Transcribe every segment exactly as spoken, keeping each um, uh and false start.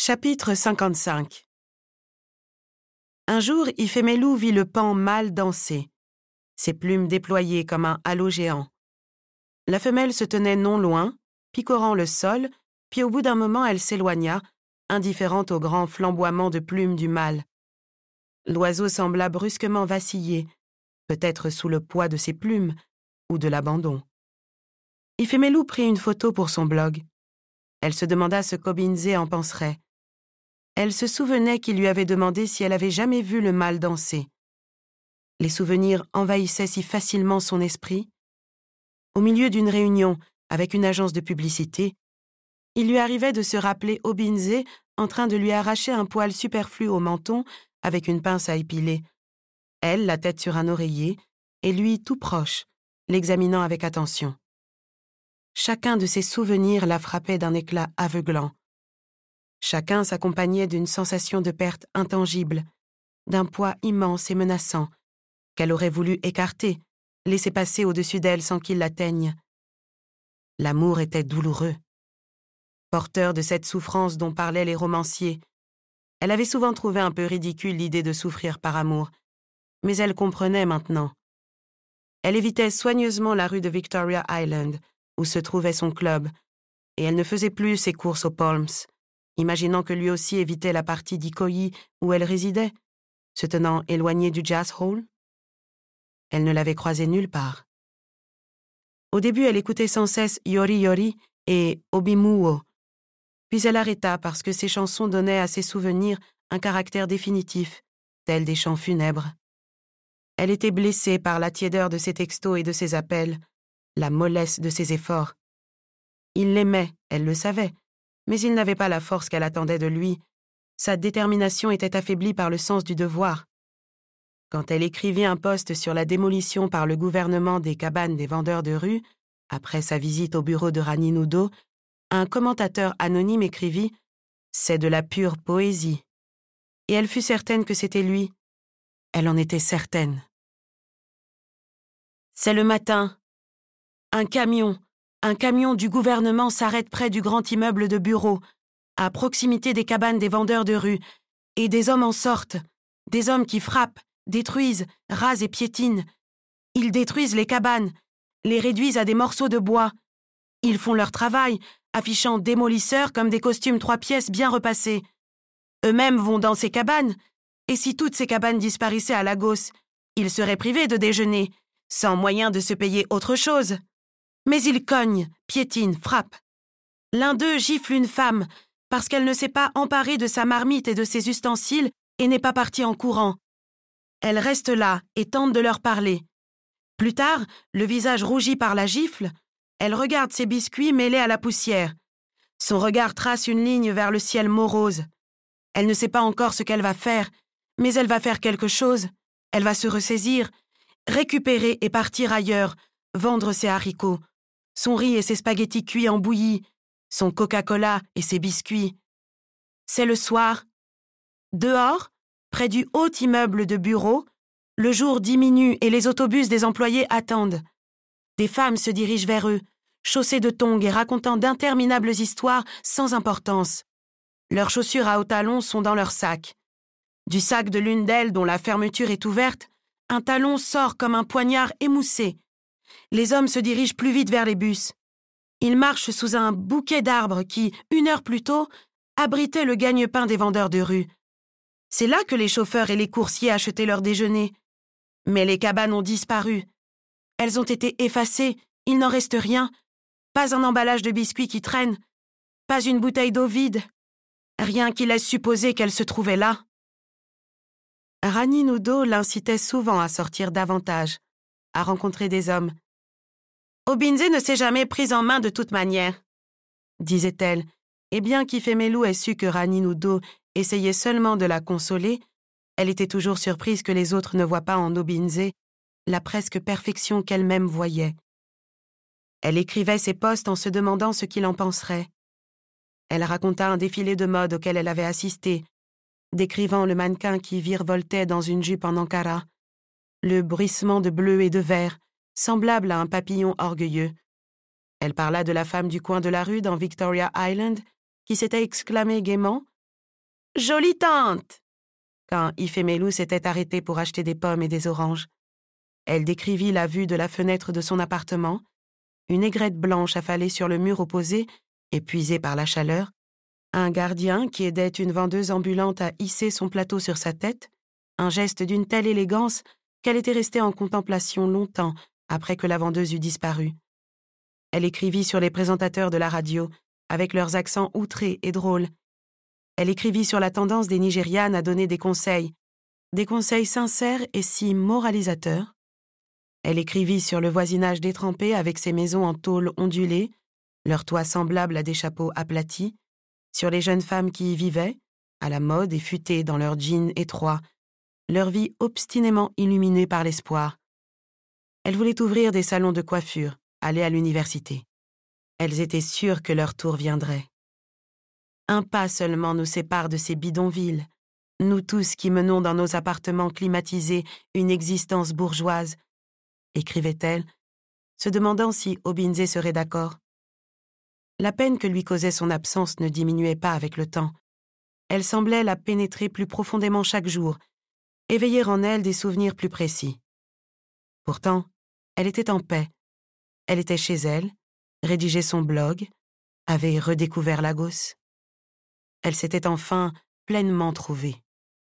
Chapitre cinquante-cinq. Un jour, Ifemelu vit le paon mâle danser, ses plumes déployées comme un halo géant. La femelle se tenait non loin, picorant le sol, puis au bout d'un moment elle s'éloigna, indifférente au grand flamboiement de plumes du mâle. L'oiseau sembla brusquement vaciller, peut-être sous le poids de ses plumes ou de l'abandon. Ifemelu prit une photo pour son blog. Elle se demanda ce qu'Obinze en penserait. Elle se souvenait qu'il lui avait demandé si elle avait jamais vu le mâle danser. Les souvenirs envahissaient si facilement son esprit. Au milieu d'une réunion avec une agence de publicité, il lui arrivait de se rappeler Obinze en train de lui arracher un poil superflu au menton avec une pince à épiler. Elle, la tête sur un oreiller, et lui tout proche, l'examinant avec attention. Chacun de ses souvenirs la frappait d'un éclat aveuglant. Chacun s'accompagnait d'une sensation de perte intangible, d'un poids immense et menaçant, qu'elle aurait voulu écarter, laisser passer au-dessus d'elle sans qu'il l'atteigne. L'amour était douloureux. Porteur de cette souffrance dont parlaient les romanciers, elle avait souvent trouvé un peu ridicule l'idée de souffrir par amour, mais elle comprenait maintenant. Elle évitait soigneusement la rue de Victoria Island, où se trouvait son club, et elle ne faisait plus ses courses aux Palms, imaginant que lui aussi évitait la partie d'Ikoyi où elle résidait, se tenant éloignée du jazz hall. Elle ne l'avait croisé nulle part. Au début, elle écoutait sans cesse Yori Yori et Obimuo, puis elle arrêta parce que ses chansons donnaient à ses souvenirs un caractère définitif, tel des chants funèbres. Elle était blessée par la tiédeur de ses textos et de ses appels, la mollesse de ses efforts. Il l'aimait, elle le savait, mais il n'avait pas la force qu'elle attendait de lui. Sa détermination était affaiblie par le sens du devoir. Quand elle écrivit un post sur la démolition par le gouvernement des cabanes des vendeurs de rue, après sa visite au bureau de Rani Nudo, un commentateur anonyme écrivit « C'est de la pure poésie ». Et elle fut certaine que c'était lui. Elle en était certaine. C'est le matin. Un camion, un camion du gouvernement s'arrête près du grand immeuble de bureaux, à proximité des cabanes des vendeurs de rue, et des hommes en sortent, des hommes qui frappent, détruisent, rasent et piétinent. Ils détruisent les cabanes, les réduisent à des morceaux de bois. Ils font leur travail, affichant démolisseurs comme des costumes trois pièces bien repassés. Eux-mêmes vont dans ces cabanes, et si toutes ces cabanes disparaissaient à Lagos, ils seraient privés de déjeuner, sans moyen de se payer autre chose. Mais ils cognent, piétinent, frappent. L'un d'eux gifle une femme parce qu'elle ne s'est pas emparée de sa marmite et de ses ustensiles et n'est pas partie en courant. Elle reste là et tente de leur parler. Plus tard, le visage rougi par la gifle, elle regarde ses biscuits mêlés à la poussière. Son regard trace une ligne vers le ciel morose. Elle ne sait pas encore ce qu'elle va faire, mais elle va faire quelque chose. Elle va se ressaisir, récupérer et partir ailleurs, vendre ses haricots, son riz et ses spaghettis cuits en bouillie, son Coca-Cola et ses biscuits. C'est le soir. Dehors, près du haut immeuble de bureaux, le jour diminue et les autobus des employés attendent. Des femmes se dirigent vers eux, chaussées de tongs et racontant d'interminables histoires sans importance. Leurs chaussures à hauts talons sont dans leur sac. Du sac de l'une d'elles, dont la fermeture est ouverte, un talon sort comme un poignard émoussé. Les hommes se dirigent plus vite vers les bus. Ils marchent sous un bouquet d'arbres qui, une heure plus tôt, abritait le gagne-pain des vendeurs de rue. C'est là que les chauffeurs et les coursiers achetaient leur déjeuner. Mais les cabanes ont disparu. Elles ont été effacées, il n'en reste rien. Pas un emballage de biscuits qui traîne, pas une bouteille d'eau vide. Rien qui laisse supposer qu'elle se trouvait là. Rani Nudo l'incitait souvent à sortir davantage, à rencontrer des hommes. Obinze ne s'est jamais prise en main de toute manière, disait-elle, et bien qu'Ifemelu ait su que Rani Nudo essayait seulement de la consoler, elle était toujours surprise que les autres ne voient pas en Obinze la presque perfection qu'elle-même voyait. Elle écrivait ses posts en se demandant ce qu'il en penserait. Elle raconta un défilé de mode auquel elle avait assisté, décrivant le mannequin qui virevoltait dans une jupe en ankara, le bruissement de bleu et de vert, semblable à un papillon orgueilleux. Elle parla de la femme du coin de la rue dans Victoria Island, qui s'était exclamée gaiement Jolie tante !» quand Ifemelu s'était arrêtée pour acheter des pommes et des oranges. Elle décrivit la vue de la fenêtre de son appartement, une aigrette blanche affalée sur le mur opposé, épuisée par la chaleur, un gardien qui aidait une vendeuse ambulante à hisser son plateau sur sa tête, un geste d'une telle élégance qu'elle était restée en contemplation longtemps après que la vendeuse eut disparu. Elle écrivit sur les présentateurs de la radio, avec leurs accents outrés et drôles. Elle écrivit sur la tendance des Nigérianes à donner des conseils, des conseils sincères et si moralisateurs. Elle écrivit sur le voisinage détrempé avec ses maisons en tôle ondulée, leurs toits semblables à des chapeaux aplatis, sur les jeunes femmes qui y vivaient, à la mode et futées dans leurs jeans étroits, leur vie obstinément illuminée par l'espoir. Elles voulaient ouvrir des salons de coiffure, aller à l'université. Elles étaient sûres que leur tour viendrait. Un pas seulement nous sépare de ces bidonvilles, nous tous qui menons dans nos appartements climatisés une existence bourgeoise, écrivait-elle, se demandant si Obinze serait d'accord. La peine que lui causait son absence ne diminuait pas avec le temps. Elle semblait la pénétrer plus profondément chaque jour, éveiller en elle des souvenirs plus précis. Pourtant, elle était en paix. Elle était chez elle, rédigeait son blog, avait redécouvert Lagos. Elle s'était enfin pleinement trouvée.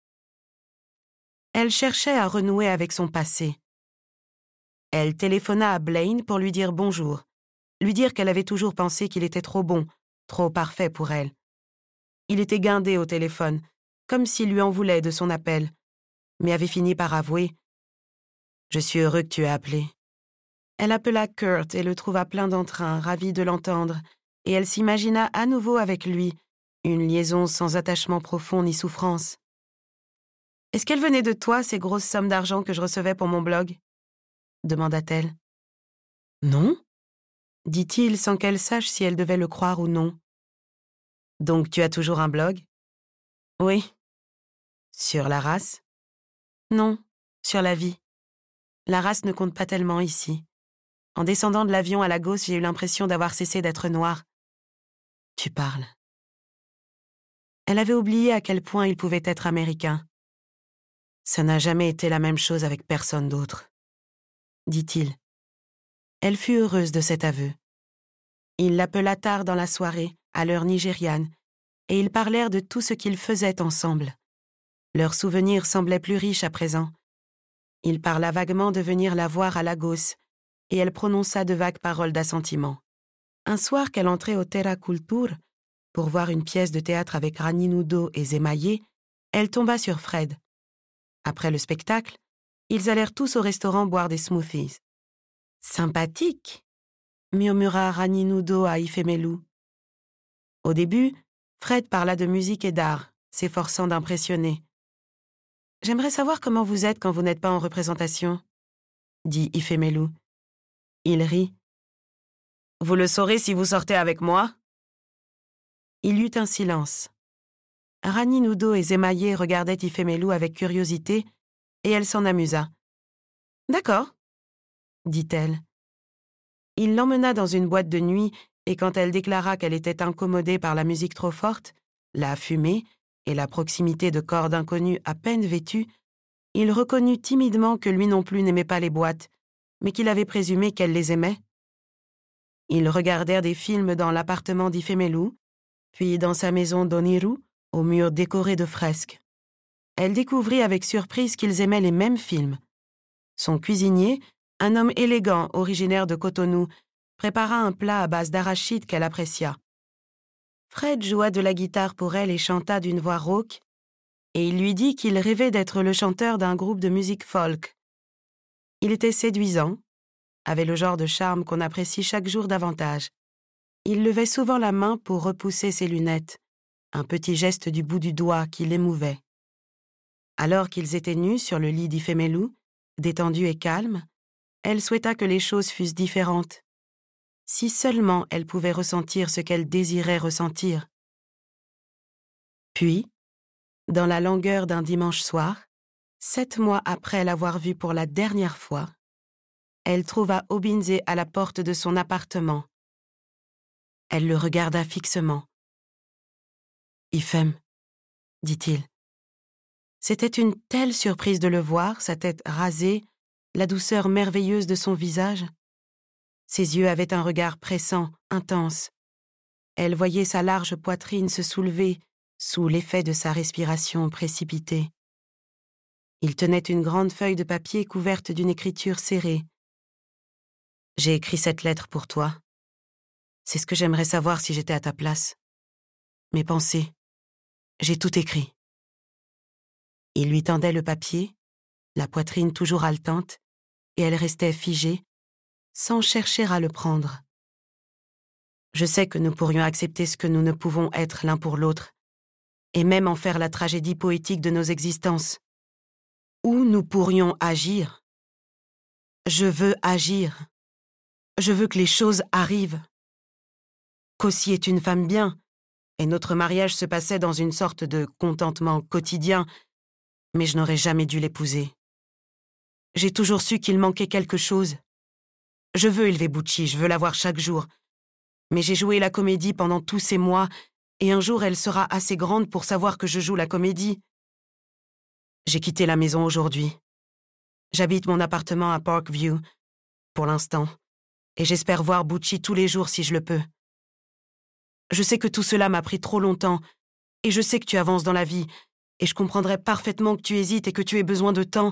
Elle cherchait à renouer avec son passé. Elle téléphona à Blaine pour lui dire bonjour, lui dire qu'elle avait toujours pensé qu'il était trop bon, trop parfait pour elle. Il était guindé au téléphone, comme s'il lui en voulait de son appel, mais avait fini par avouer « Je suis heureux que tu aies appelé ». Elle appela Kurt et le trouva plein d'entrain, ravi de l'entendre, et elle s'imagina à nouveau avec lui, une liaison sans attachement profond ni souffrance. « Est-ce qu'elle venait de toi, ces grosses sommes d'argent que je recevais pour mon blog ?» demanda-t-elle. « Non ?» dit-il sans qu'elle sache si elle devait le croire ou non. « Donc tu as toujours un blog ?»« Oui. »« Sur la race ?»« Non, sur la vie. La race ne compte pas tellement ici. En descendant de l'avion à Lagos, j'ai eu l'impression d'avoir cessé d'être noire. »« Tu parles. » Elle avait oublié à quel point il pouvait être américain. « Ça n'a jamais été la même chose avec personne d'autre. » dit-il. Elle fut heureuse de cet aveu. Il l'appela tard dans la soirée, à l'heure nigériane, et ils parlèrent de tout ce qu'ils faisaient ensemble. Leurs souvenirs semblaient plus riches à présent. Il parla vaguement de venir la voir à Lagos, et elle prononça de vagues paroles d'assentiment. Un soir qu'elle entrait au Terra Culture pour voir une pièce de théâtre avec Rani Nudo et Zemaye, elle tomba sur Fred. Après le spectacle, ils allèrent tous au restaurant boire des smoothies. « Sympathique !» murmura Rani Nudo à Ifemelu. Au début, Fred parla de musique et d'art, s'efforçant d'impressionner. « J'aimerais savoir comment vous êtes quand vous n'êtes pas en représentation, » dit Ifemelu. Il rit. « Vous le saurez si vous sortez avec moi ?» Il y eut un silence. Rani Nudo et Zemaye regardaient Ifemelu avec curiosité, et elle s'en amusa. « D'accord, » dit-elle. Il l'emmena dans une boîte de nuit, et quand elle déclara qu'elle était incommodée par la musique trop forte, la fumée et la proximité de corps d'inconnus à peine vêtus, il reconnut timidement que lui non plus n'aimait pas les boîtes, mais qu'il avait présumé qu'elle les aimait. Ils regardèrent des films dans l'appartement d'Ifemelu, puis dans sa maison d'Oniru, aux murs décorés de fresques. Elle découvrit avec surprise qu'ils aimaient les mêmes films. Son cuisinier, un homme élégant originaire de Cotonou, prépara un plat à base d'arachide qu'elle apprécia. Fred joua de la guitare pour elle et chanta d'une voix rauque, et il lui dit qu'il rêvait d'être le chanteur d'un groupe de musique folk. Il était séduisant, avait le genre de charme qu'on apprécie chaque jour davantage. Il levait souvent la main pour repousser ses lunettes, un petit geste du bout du doigt qui l'émouvait. Alors qu'ils étaient nus sur le lit d'Ifemelu, détendus et calmes, elle souhaita que les choses fussent différentes. Si seulement elle pouvait ressentir ce qu'elle désirait ressentir. Puis, dans la langueur d'un dimanche soir, sept mois après l'avoir vu pour la dernière fois, elle trouva Obinze à la porte de son appartement. Elle le regarda fixement. « Ifem, dit-il. C'était une telle surprise de le voir, sa tête rasée, la douceur merveilleuse de son visage. Ses yeux avaient un regard pressant, intense. Elle voyait sa large poitrine se soulever sous l'effet de sa respiration précipitée. Il tenait une grande feuille de papier couverte d'une écriture serrée. « J'ai écrit cette lettre pour toi. C'est ce que j'aimerais savoir si j'étais à ta place. Mes pensées. J'ai tout écrit. » Il lui tendait le papier, la poitrine toujours haletante, et elle restait figée, sans chercher à le prendre. Je sais que nous pourrions accepter ce que nous ne pouvons être l'un pour l'autre, et même en faire la tragédie poétique de nos existences. Ou nous pourrions agir. Je veux agir. Je veux que les choses arrivent. Cossie est une femme bien, et notre mariage se passait dans une sorte de contentement quotidien, mais je n'aurais jamais dû l'épouser. J'ai toujours su qu'il manquait quelque chose. Je veux élever Bucci, je veux la voir chaque jour. Mais j'ai joué la comédie pendant tous ces mois, et un jour elle sera assez grande pour savoir que je joue la comédie. J'ai quitté la maison aujourd'hui. J'habite mon appartement à Parkview, pour l'instant, et j'espère voir Bucci tous les jours si je le peux. Je sais que tout cela m'a pris trop longtemps, et je sais que tu avances dans la vie, et je comprendrais parfaitement que tu hésites et que tu aies besoin de temps.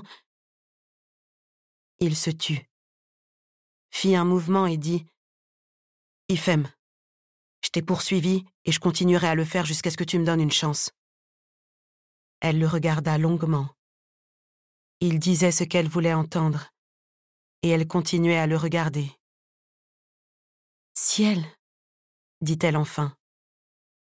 Il se tut, fit un mouvement et dit « Ifem, je t'ai poursuivi et je continuerai à le faire jusqu'à ce que tu me donnes une chance. » Elle le regarda longuement. Il disait ce qu'elle voulait entendre, et elle continuait à le regarder. « Ciel, dit-elle enfin, entre. »